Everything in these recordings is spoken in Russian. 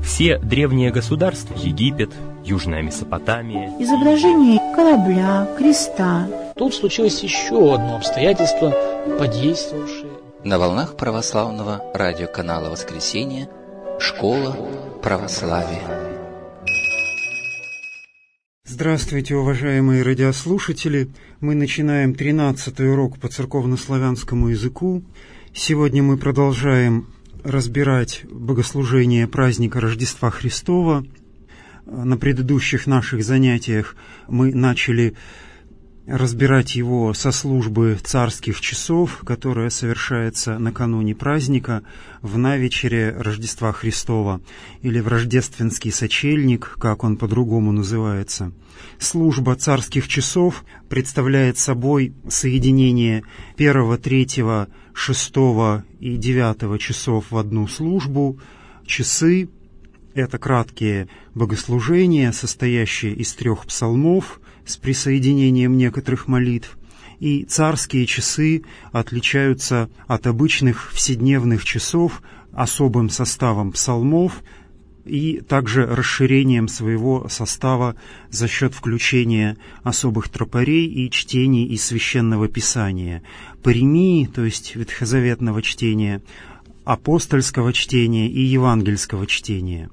Все древние государства, Египет, Южная Месопотамия, изображение корабля, креста. Тут случилось еще одно обстоятельство, подействовавшее. На волнах православного радиоканала «Воскресенье» «Школа православия». Здравствуйте, уважаемые радиослушатели! Мы начинаем 13-й урок по церковнославянскому языку. Сегодня мы продолжаем разбирать богослужение праздника Рождества Христова. На предыдущих наших занятиях мы начали разбирать его со службы царских часов, которая совершается накануне праздника в навечере Рождества Христова, или в рождественский сочельник, как он по-другому называется. Служба царских часов представляет собой соединение 1, 3, 6 и 9 часов в одну службу. Часы — это краткие богослужения, состоящие из 3 псалмов с присоединением некоторых молитв, и царские часы отличаются от обычных вседневных часов особым составом псалмов и также расширением своего состава за счет включения особых тропарей и чтений из Священного Писания, паремии, то есть ветхозаветного чтения, апостольского чтения и евангельского чтения.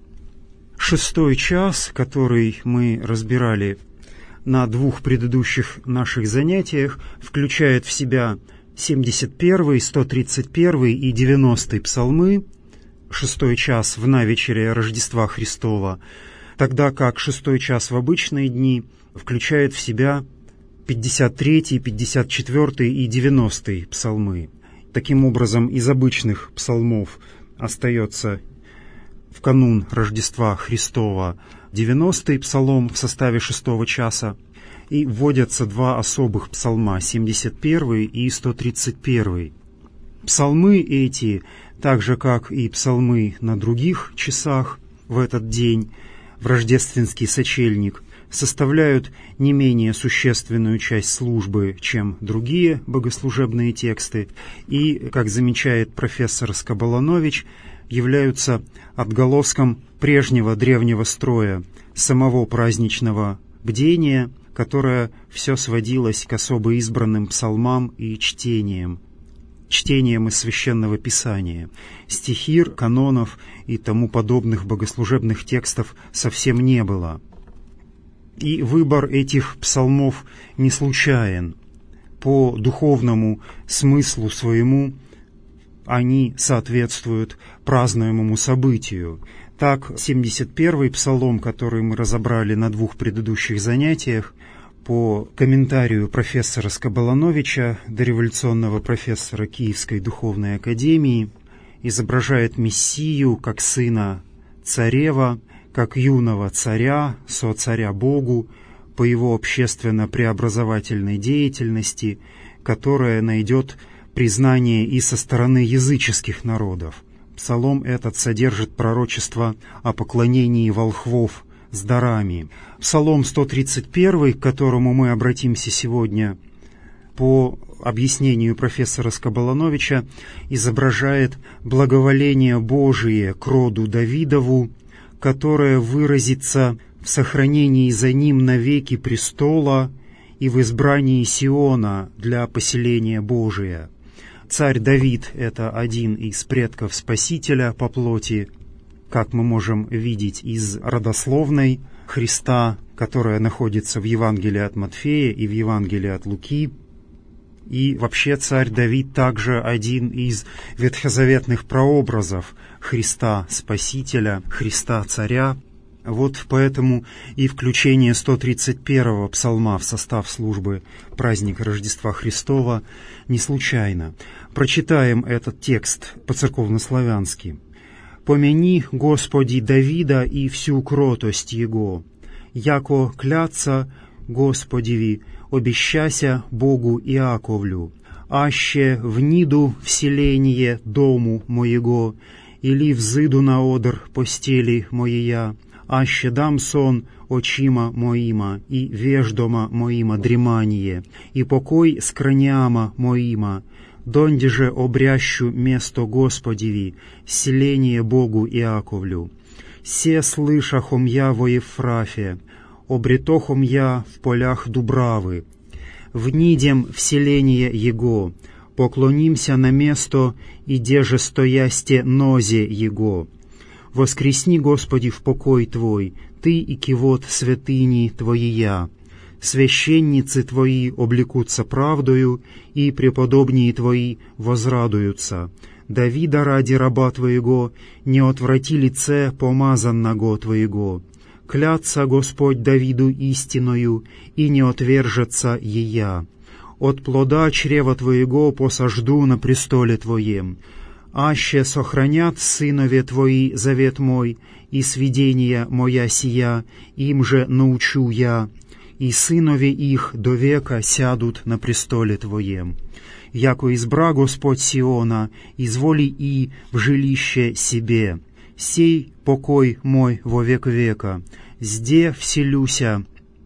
6 час, который мы разбирали на 2 предыдущих наших занятиях, включает в себя 71, 131 и 90 псалмы. 6 час в навечере Рождества Христова, тогда как 6 час в обычные дни включает в себя 53, 54 и 90 псалмы. Таким образом, из обычных псалмов остается в канун Рождества Христова 90-й псалом в составе 6 часа, и вводятся 2 особых псалма, 71 и 131. Псалмы эти, так же как и псалмы на других часах в этот день, в рождественский сочельник, составляют не менее существенную часть службы, чем другие богослужебные тексты, и, как замечает профессор Скоболанович, являются отголоском прежнего древнего строя, самого праздничного бдения, которое все сводилось к особо избранным псалмам и чтениям из Священного Писания. Стихир, канонов и тому подобных богослужебных текстов совсем не было. И выбор этих псалмов не случайен. По духовному смыслу своему они соответствуют празднуемому событию. Так, 71-й псалом, который мы разобрали на 2 предыдущих занятиях, по комментарию профессора Скоболановича, дореволюционного профессора Киевской духовной академии, изображает Мессию как сына царева, как юного царя, со-царя Богу, по его общественно-преобразовательной деятельности, которая найдет признание и со стороны языческих народов. Псалом этот содержит пророчество о поклонении волхвов с дарами. Псалом 131, к которому мы обратимся сегодня, по объяснению профессора Скоболановича, изображает благоволение Божие к роду Давидову, которое выразится в сохранении за ним навеки престола и в избрании Сиона для поселения Божия. Царь Давид — это один из предков Спасителя по плоти, как мы можем видеть из родословной Христа, которая находится в Евангелии от Матфея и в Евангелии от Луки. И вообще царь Давид также один из ветхозаветных прообразов Христа Спасителя, Христа Царя. Вот поэтому и включение 131-го псалма в состав службы праздника Рождества Христова не случайно. Прочитаем этот текст по-церковнославянски. «Помяни, Господи, Давида и всю кротость Его, яко клятся Господеви, обещася Богу Иаковлю, аще вниду вселение дому моего, или взыду на одр постели моея, аще дам сон очима моима, и веждома моима дремание, и покой скраняма моима, донде же обрящу место Господеви, селение Богу Иаковлю. се слышахом я во Ефрафе, обретохом я в полях Дубравы. Внидем вселение Его, поклонимся на место, иде же стоясте нозе Его. Воскресни, Господи, в покой Твой, Ты и кивот святыни Твоия. Священницы Твои облекутся правдою, и преподобнее Твои возрадуются. Давида ради раба Твоего не отврати лице помазанного Твоего. Клятся Господь Давиду истиною, и не отвержется ея. От плода чрева Твоего посажду на престоле Твоем. Аще сохранят сынове Твои завет мой, и свидения моя сия, им же научу я, и сынове их до века сядут на престоле Твоем. Яко избра Господь Сиона, изволи и в жилище себе. Сей покой мой во век века, зде вселюся,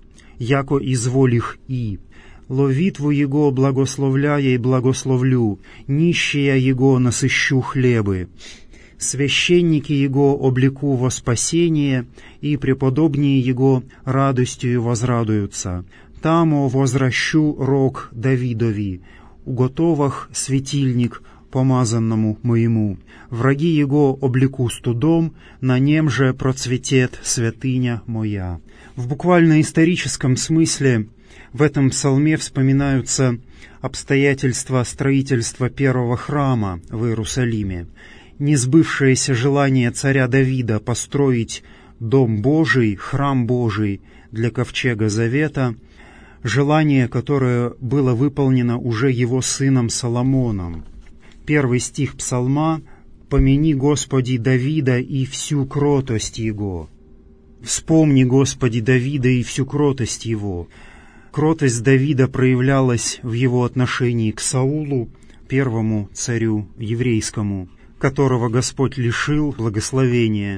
яко изволих и. Ловитву Его благословляя и благословлю, нищая Его насыщу хлебы. Священники Его облеку во спасение, и преподобнее Его радостью возрадуются. Тамо возвращу рог Давидови, уготовах светильник помазанному моему. Враги Его облеку студом, на нем же процветет святыня моя». В буквально-историческом смысле в этом псалме вспоминаются обстоятельства строительства первого храма в Иерусалиме, несбывшееся желание царя Давида построить Дом Божий, храм Божий для ковчега Завета, желание, которое было выполнено уже его сыном Соломоном. Первый стих псалма «Помяни, Господи, Давида и всю кротость Его». «Вспомни, Господи, Давида и всю кротость Его». Кротость Давида проявлялась в его отношении к Саулу, первому царю еврейскому, которого Господь лишил благословения.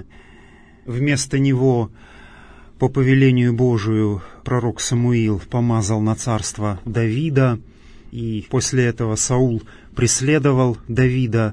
Вместо него, по повелению Божию, пророк Самуил помазал на царство Давида, и после этого Саул преследовал Давида.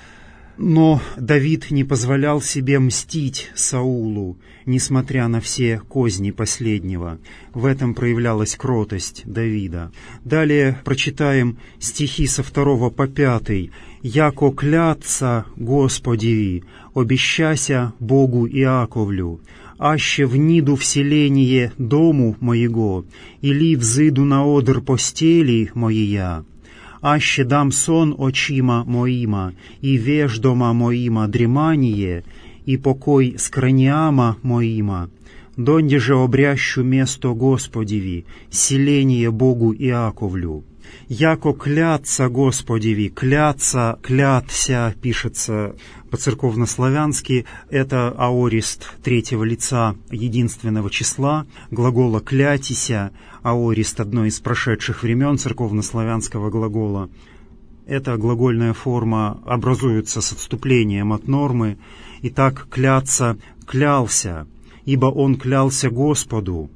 Но Давид не позволял себе мстить Саулу, несмотря на все козни последнего. В этом проявлялась кротость Давида. Далее прочитаем стихи со 2 по 5. «Яко клятся Господи, обещася Богу Иаковлю, аще вниду вселение дому моего, или взыду на одр постели моия, аще дам сон очима моима, и веждома моима дремание, и покой скраниама моима, донде же обрящу место Господеви, селение Богу Иаковлю. Яко клятся Господеви, клятся, клятся, пишется по-церковнославянски, это аорист третьего лица единственного числа, глагола «клятися», аорист одной из прошедших времен церковнославянского глагола. Эта глагольная форма образуется с отступлением от нормы. Итак, клятся, клялся, ибо он клялся Господу.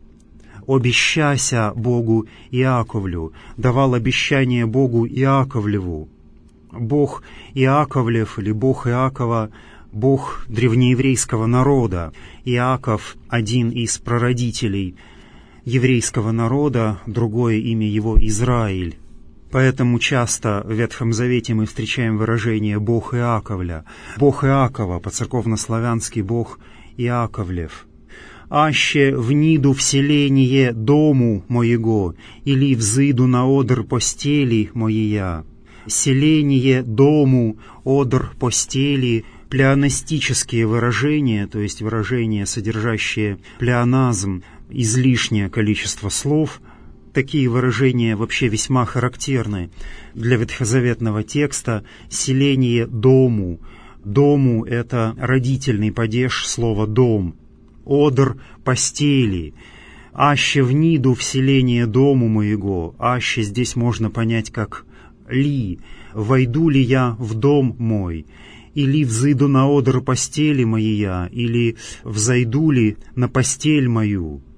Обещася Богу Иаковлю, давал обещание Богу Иаковлеву. Бог Иаковлев или Бог Иакова, Бог древнееврейского народа. Иаков – один из прародителей еврейского народа, другое имя его Израиль. Поэтому часто в Ветхом Завете мы встречаем выражение «Бог Иаковля». Бог Иакова, по-церковнославянски Бог Иаковлев. «Аще вниду вселение дому моего, или взыду на одр постели моея». Селение дому, одр постели – плеонастические выражения, то есть выражения, содержащие плеоназм, излишнее количество слов. Такие выражения вообще весьма характерны для ветхозаветного текста. Селение дому. Дому – это родительный падеж слова «дом». Одр постели. Аще вниду вселение дому моего. Аще здесь можно понять как ли. Войду ли я в дом мой? Или взыду на одр постели моя? Или взойду ли на постель мою?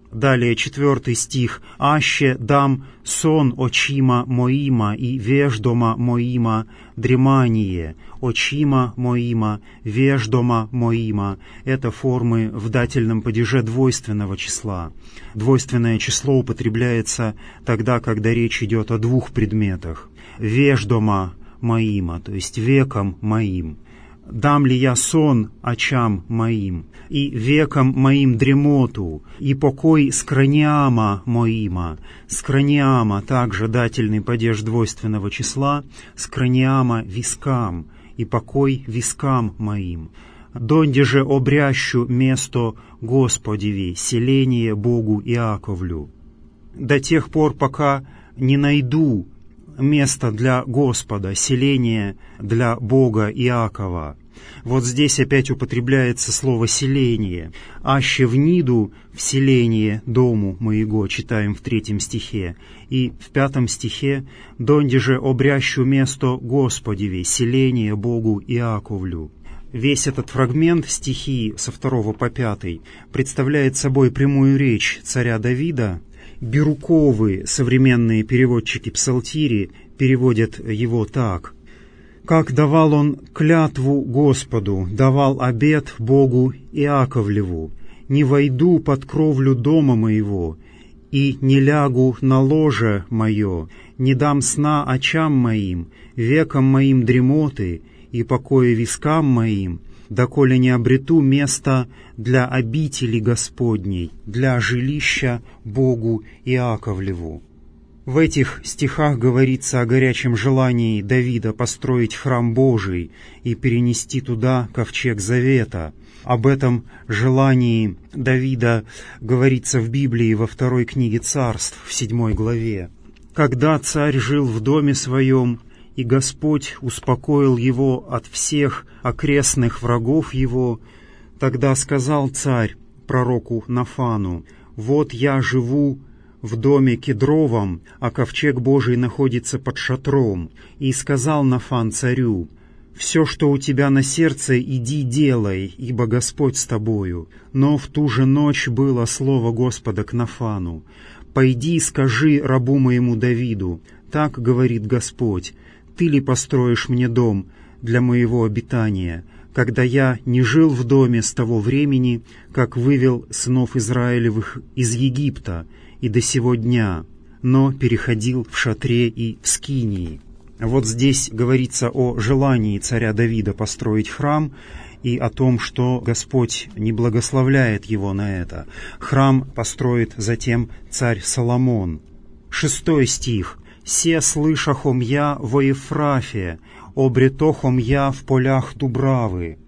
Далее 4 стих. «Аще дам сон очима моима и веждома моима дремание, очима моима, веждома моима». Это формы в дательном падеже двойственного числа. Двойственное число употребляется тогда, когда речь идет о двух предметах. Веждома моима, то есть веком моим. «Дам ли я сон очам моим, и веком моим дремоту, и покой скраниама моима». Скраниама также дательный падеж двойственного числа, скраниама вискам, и покой вискам моим. «Донде же обрящу место Господеви, селение Богу Иаковлю». До тех пор, пока не найду место для Господа, селение для Бога Иакова. Вот здесь опять употребляется слово «селение». «Аще вниду в селение дому моего», читаем в 3 стихе. И в 5 стихе «Донде же обрящу место Господеви, селение Богу Иаковлю». Весь этот фрагмент стихи со 2 по 5 представляет собой прямую речь царя Давида. Бирюковы, современные переводчики псалтири, переводят его так. «Как давал он клятву Господу, давал обет Богу Иаковлеву, не войду под кровлю дома моего, и не лягу на ложе мое, не дам сна очам моим, веком моим дремоты, и покоя вискам моим, доколе не обрету место для обители Господней, для жилища Богу Иаковлеву». В этих стихах говорится о горячем желании Давида построить храм Божий и перенести туда ковчег Завета. Об этом желании Давида говорится в Библии во 2 книге Царств, в 7 главе. «Когда царь жил в доме своем, и Господь успокоил его от всех окрестных врагов его, тогда сказал царь пророку Нафану: «Вот я живу в доме кедровом, а ковчег Божий находится под шатром». И сказал Нафан царю: «Все, что у тебя на сердце, иди делай, ибо Господь с тобою». Но в ту же ночь было слово Господа к Нафану: «Пойди, скажи рабу моему Давиду, так говорит Господь: ты ли построишь мне дом для моего обитания, когда я не жил в доме с того времени, как вывел сынов Израилевых из Египта, и до сего дня, но переходил в шатре и в скинии». Вот здесь говорится о желании царя Давида построить храм и о том, что Господь не благословляет его на это. Храм построит затем царь Соломон. 6 стих. «Се слышахом я во Ефрафе, обретохом я в полях Дубравы».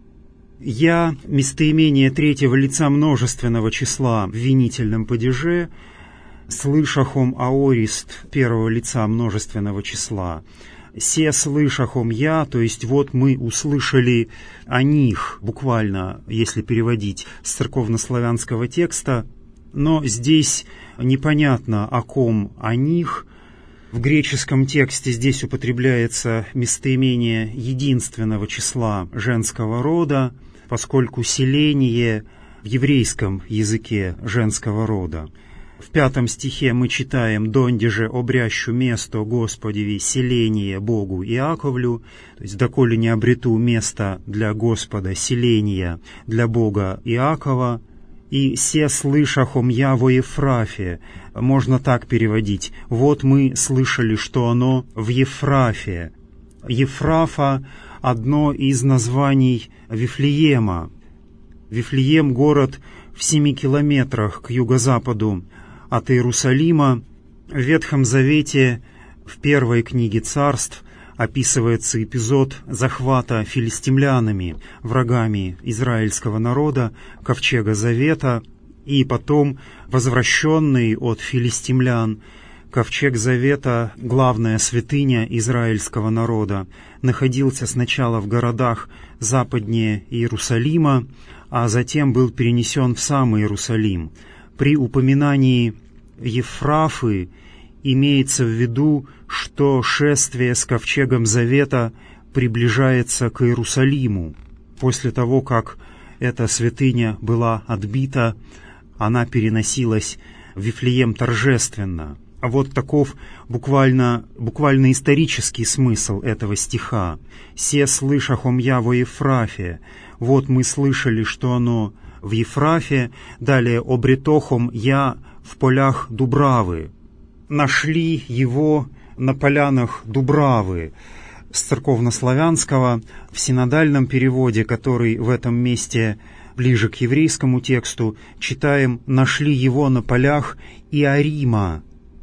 «Я» — местоимение 3-го лица множественного числа в винительном падеже, «слышахом аорист» 1-го лица множественного числа. «Се слышахом я», то есть вот мы услышали о них, буквально, если переводить с церковнославянского текста, но здесь непонятно, о ком о них. В греческом тексте здесь употребляется местоимение единственного числа женского рода, поскольку селение в еврейском языке женского рода. В 5 стихе мы читаем «Донде же обрящу место Господеви, селение Богу Иаковлю», то есть «доколе не обрету место для Господа, селения для Бога Иакова». И «се слышахом я во Ефрафе» можно так переводить: «Вот мы слышали, что оно в Ефрафе». Ефрафа — одно из названий Вифлеема. Вифлеем — город в 7 километрах к юго-западу от Иерусалима. В Ветхом Завете, в 1 книге Царств, описывается эпизод захвата филистимлянами, врагами израильского народа, ковчега Завета, и потом возвращенный от филистимлян ковчег Завета, главная святыня израильского народа, находился сначала в городах западнее Иерусалима, а затем был перенесен в сам Иерусалим. При упоминании Ефрафы имеется в виду, что шествие с ковчегом Завета приближается к Иерусалиму. После того, как эта святыня была отбита она переносилась в Вифлеем торжественно. А вот таков буквально исторический смысл этого стиха. «Се слышахом я во Ефрафе». Вот мы слышали, что оно в Ефрафе. Далее «обретохом я в полях Дубравы». Нашли его на полянах Дубравы. С церковнославянского в синодальном переводе, который в этом месте ближе к еврейскому тексту, читаем «нашли его на полях Иарима».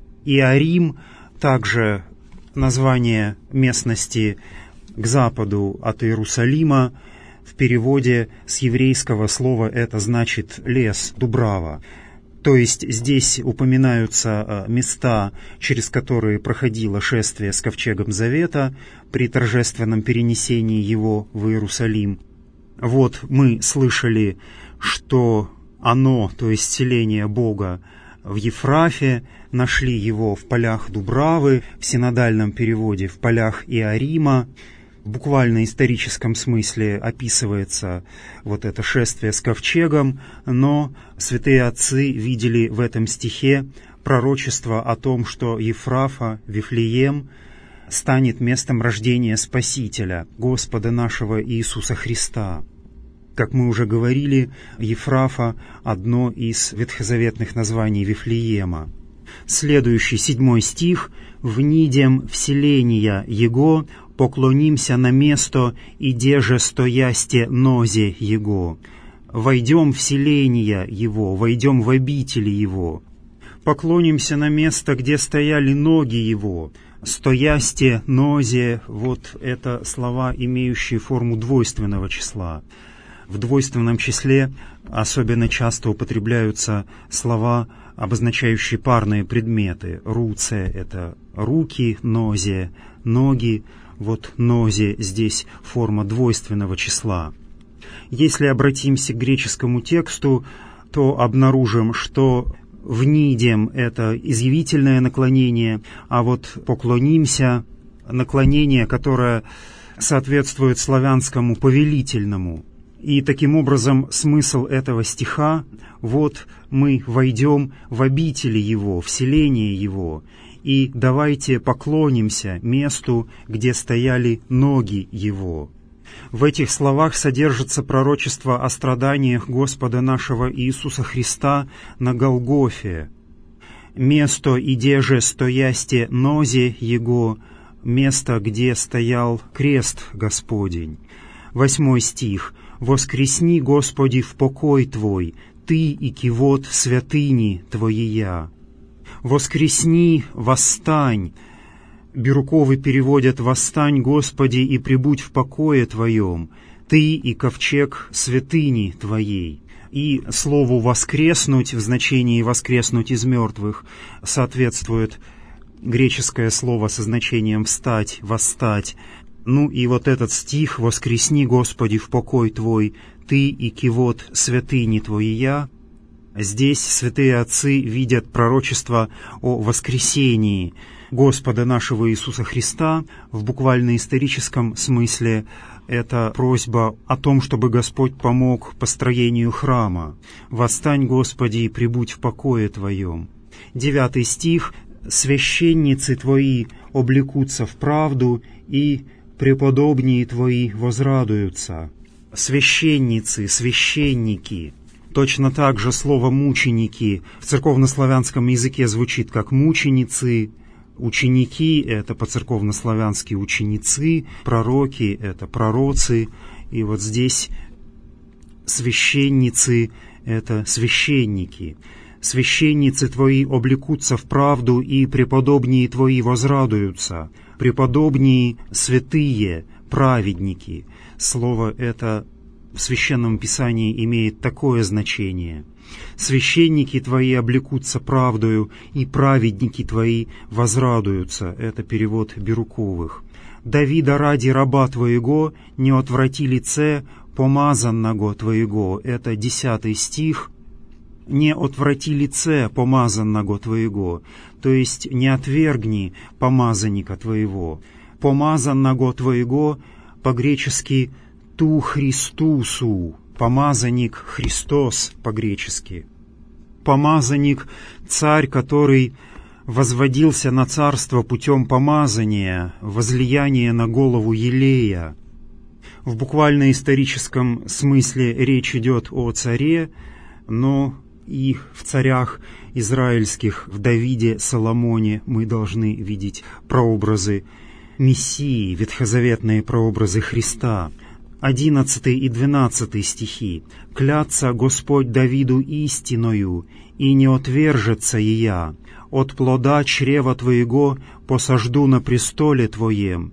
Иарим также название местности к западу от Иерусалима. В переводе с еврейского слова это значит «лес», «дубрава». То есть здесь упоминаются места, через которые проходило шествие с ковчегом Завета при торжественном перенесении его в Иерусалим. Вот мы слышали, что оно, то есть селение Бога, в Ефрафе, нашли его в полях Дубравы, в синодальном переводе в полях Иарима. В буквально историческом смысле описывается вот это шествие с ковчегом, но святые отцы видели в этом стихе пророчество о том, что Ефрафа, Вифлеем, станет местом рождения Спасителя, Господа нашего Иисуса Христа. Как мы уже говорили, Ефрафа – одно из ветхозаветных названий Вифлеема. Следующий 7 стих: «Внидем вселения Его, поклонимся на место, иде же стоясте нозе Его». Войдем в селения Его, войдем в обители Его. Поклонимся на место, где стояли ноги Его. Стоясте, нозе – вот это слова, имеющие форму двойственного числа. В двойственном числе особенно часто употребляются слова, обозначающие парные предметы. Руце – это руки, нозе – ноги. Вот нозе здесь форма двойственного числа. Если обратимся к греческому тексту, то обнаружим, что внидем – это изъявительное наклонение, а вот поклонимся – наклонение, которое соответствует славянскому повелительному. И таким образом смысл этого стиха: вот мы войдем в обители Его, в селение Его, и давайте поклонимся месту, где стояли ноги Его. В этих словах содержится пророчество о страданиях Господа нашего Иисуса Христа на Голгофе. «Место, иде же стоясте нозе Его», место, где стоял крест Господень. 8 стих: «Воскресни, Господи, в покой Твой, Ты и кивот святыни Твоея». «Воскресни, восстань». Бирюковы переводят: «Восстань, Господи, и пребудь в покое Твоем, Ты и ковчег святыни Твоей». И слову «воскреснуть» в значении «воскреснуть из мертвых» соответствует греческое слово со значением «встать», «восстать». Ну и вот этот стих «Воскресни, Господи, в покой Твой, Ты и кивот святыни Твоея». Здесь святые отцы видят пророчество о воскресении Господа нашего Иисуса Христа. В буквально-историческом смысле это просьба о том, чтобы Господь помог построению храма. «Восстань, Господи, и пребудь в покое Твоем». 9 стих: «Священницы Твои облекутся в правду, и преподобнее Твои возрадуются». Священницы, священники. Точно так же слово «мученики» в церковнославянском языке звучит как «мученицы». Ученики — это по-церковнославянски ученицы, пророки — это пророцы. И вот здесь священницы — это священники. «Священницы Твои облекутся в правду, и преподобнее Твои возрадуются». Преподобнее — святые, праведники. Слово это в Священном Писании имеет такое значение. «Священники Твои облекутся правдою, и праведники Твои возрадуются». Это перевод Бирюковых. «Давида ради раба Твоего не отврати лице помазанного Твоего». Это 10 стих. «Не отврати лице помазанного Твоего», то есть не отвергни помазанника Твоего. Помазанного Твоего по-гречески «ту Христусу», помазанник Христос по-гречески. помазанник, царь, который возводился на царство путем помазания, возлияния на голову елея. В буквально-историческом смысле речь идет о царе, но и в царях израильских, в Давиде, Соломоне мы должны видеть прообразы Мессии, ветхозаветные прообразы Христа. 11 и 12 стихи. «Клятся Господь Давиду истиною, и не отвержется ея. От плода чрева Твоего посажду на престоле Твоем.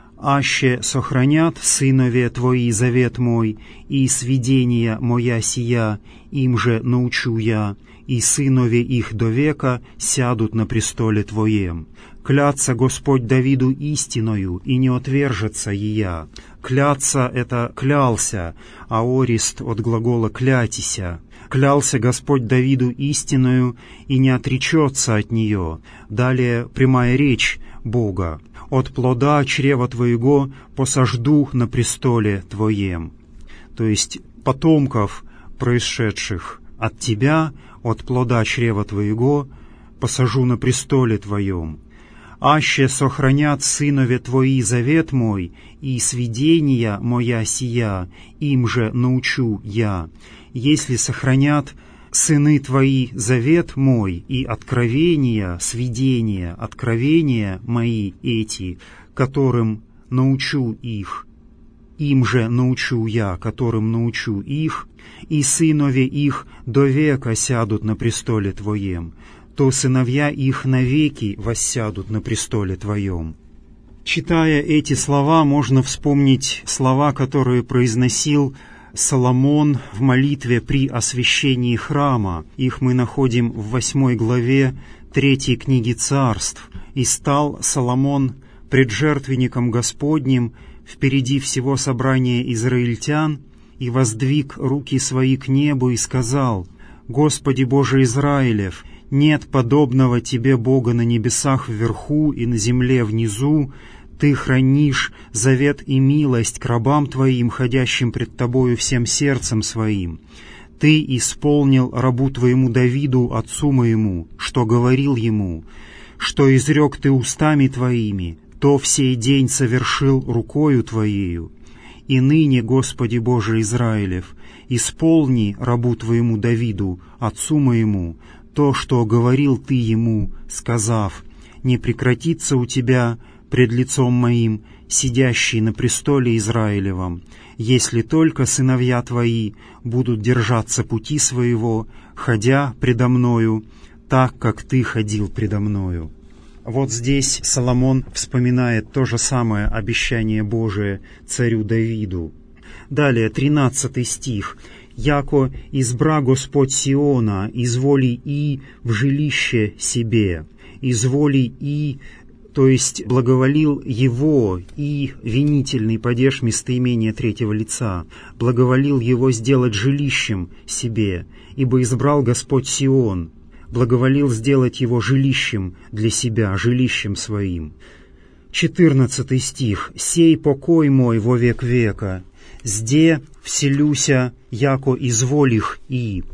Аще сохранят сынове Твои завет мой, и свидения моя сия, им же научу я, и сынове их до века сядут на престоле Твоем. Клятся Господь Давиду истиною, и не отвержется ея». Кляться — это клялся, аорист от глагола «клятися». Клялся Господь Давиду истиною, и не отречется от нее. Далее прямая речь Бога. «От плода чрева Твоего посажду на престоле Твоем». То есть потомков, происшедших от Тебя, от плода чрева Твоего, посажу на престоле Твоем. «Аще сохранят сынове Твои завет мой, и свидения моя сия, им же научу я. Если сохранят сыны Твои завет мой, и откровения, свидения, откровения мои эти, которым научу их, им же научу я, которым научу их, и сынове их до века сядут на престоле Твоем, то сыновья их навеки воссядут на престоле Твоем». Читая эти слова, можно вспомнить слова, которые произносил Соломон в молитве при освящении храма. Их мы находим в 8 главе 3 книги Царств. «И стал Соломон пред жертвенником Господним впереди всего собрания израильтян, и воздвиг руки свои к небу и сказал: Господи Боже Израилев, нет подобного Тебе, Бога, на небесах вверху и на земле внизу. Ты хранишь завет и милость к рабам Твоим, ходящим пред Тобою всем сердцем своим. Ты исполнил рабу Твоему Давиду, отцу моему, что говорил ему, что изрек Ты устами Твоими, то в сей день совершил рукою Твоею. И ныне, Господи Боже Израилев, исполни рабу Твоему Давиду, отцу моему, то, что говорил Ты ему, сказав: не прекратится у Тебя пред лицом моим сидящий на престоле Израилевом, если только сыновья Твои будут держаться пути своего, ходя предо мною, так, как Ты ходил предо мною». Вот здесь Соломон вспоминает то же самое обещание Божие царю Давиду. Далее, 13 стих. «Яко избра Господь Сиона, изволи и в жилище себе, изволи и, то есть благоволил его, и винительный падеж местоимения третьего лица, благоволил его сделать жилищем себе, ибо избрал Господь Сион, благоволил сделать его жилищем для себя, жилищем своим». 14 стих. «Сей покой мой во век века, сде вселюся, яко изволих и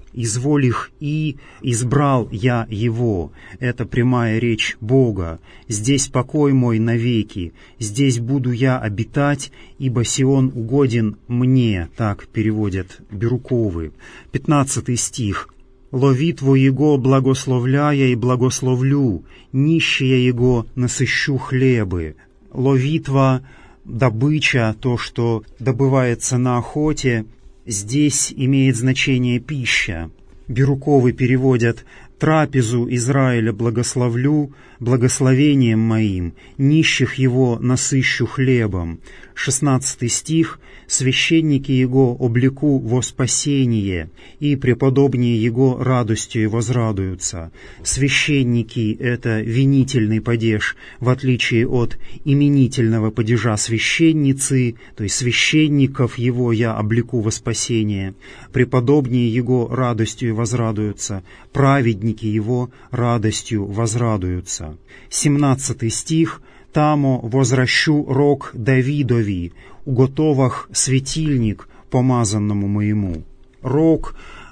избрал я его». Это прямая речь Бога. «Здесь покой мой навеки, здесь буду я обитать, ибо Сион угоден мне», так переводят Бирюковы. 15 стих. «Лови Твоего благословляя и благословлю, нищие Его насыщу хлебы». Ловитва, добыча, то, что добывается на охоте, здесь имеет значение пища. Бирюковы переводят: «Трапезу Израиля благословлю благословением моим, нищих его насыщу хлебом». 16 стих. «Священники его облеку во спасение, и преподобнее его радостью возрадуются». Священники — это винительный падеж, в отличие от именительного падежа священницы, то есть священников его я облеку во спасение. Преподобнее его радостью возрадуются, праведники его радостью возрадуются. 17 стих. «Тамо возвращу рог Давидови, уготовах светильник помазанному моему». Рог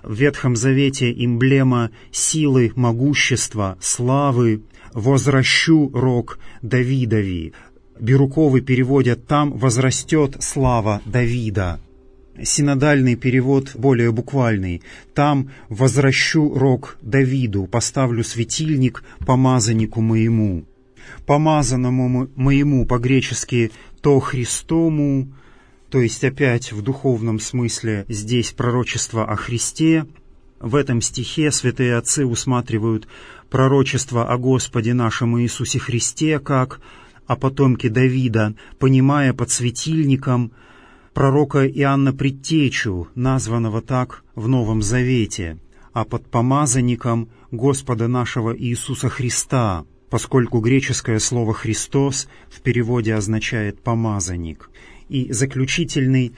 В Ветхом Завете эмблема силы, могущества, славы. «Возвращу рог Давидови». Бирюковы переводят «там возрастет слава Давида». Синодальный перевод более буквальный. «Там возвращу рог Давиду, поставлю светильник помазаннику моему». Помазанному моему по-гречески «то Христому», то есть опять в духовном смысле здесь пророчество о Христе. В этом стихе святые отцы усматривают пророчество о Господе нашем Иисусе Христе, как о потомке Давида, понимая под светильником пророка Иоанна Предтечу, названного так в Новом Завете, а под помазанником Господа нашего Иисуса Христа, поскольку греческое слово «Христос» в переводе означает «помазанник». И заключительный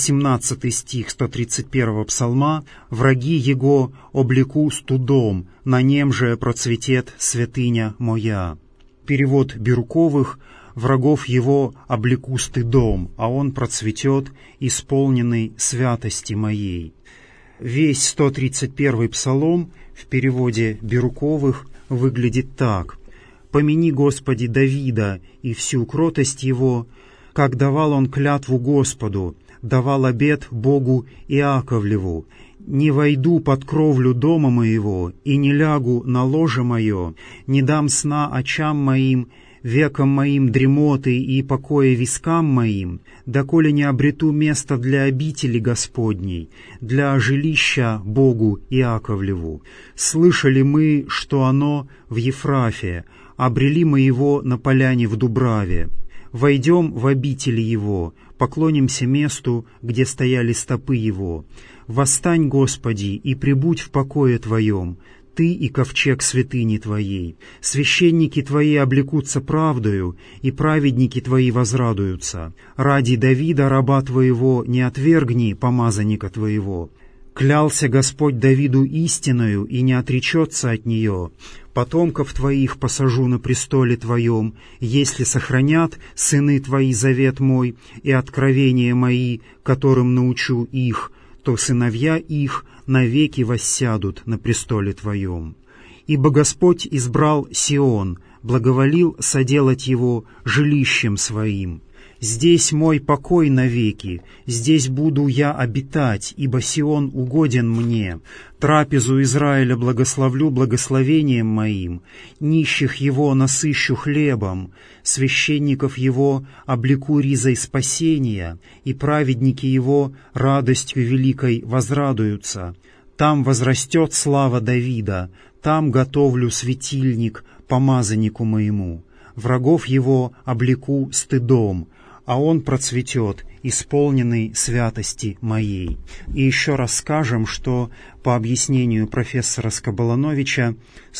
18 стих 131 псалма «Враги Его облеку студом, на нем же процветет святыня моя». Перевод Бирюковых «Врагов Его облеку стыдом, а Он процветет, исполненный святости моей». Весь 131 псалом в переводе Бирюковых выглядит так: «Помяни, Господи, Давида и всю кротость его, как давал он клятву Господу, давал обет Богу Иаковлеву. Не войду под кровлю дома моего и не лягу на ложе мое, не дам сна очам моим, веком моим дремоты и покоя вискам моим, доколе не обрету место для обители Господней, для жилища Богу Иаковлеву. Слышали мы, что оно в Ефрафе, обрели мы его на поляне в Дубраве. Войдем в обители его, поклонимся месту, где стояли стопы его. Восстань, Господи, и пребудь в покое Твоем, Ты и ковчег святыни Твоей. Священники Твои облекутся правдою, и праведники Твои возрадуются. Ради Давида, раба Твоего, не отвергни помазанника Твоего. Клялся Господь Давиду истиною и не отречется от нее. Потомков Твоих посажу на престоле Твоем, если сохранят сыны Твои завет мой и откровения мои, которым научу их, то сыновья их навеки воссядут на престоле Твоем. Ибо Господь избрал Сион, благоволил соделать его жилищем Своим. Здесь мой покой навеки, здесь буду я обитать, ибо Сион угоден мне. Трапезу Израиля благословлю благословением моим, нищих его насыщу хлебом, священников его облеку ризой спасения, и праведники его радостью великой возрадуются. Там возрастет слава Давида, там готовлю светильник помазаннику моему. Врагов его облеку стыдом, а он процветет, исполненный святости моей». И еще раз скажем, что по объяснению профессора Скоболоновича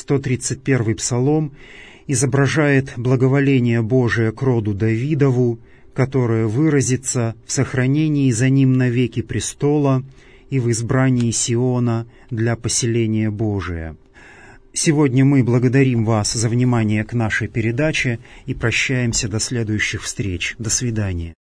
131-й псалом изображает благоволение Божие к роду Давидову, которое выразится в сохранении за ним навеки престола и в избрании Сиона для поселения Божия. Сегодня мы благодарим вас за внимание к нашей передаче и прощаемся до следующих встреч. До свидания.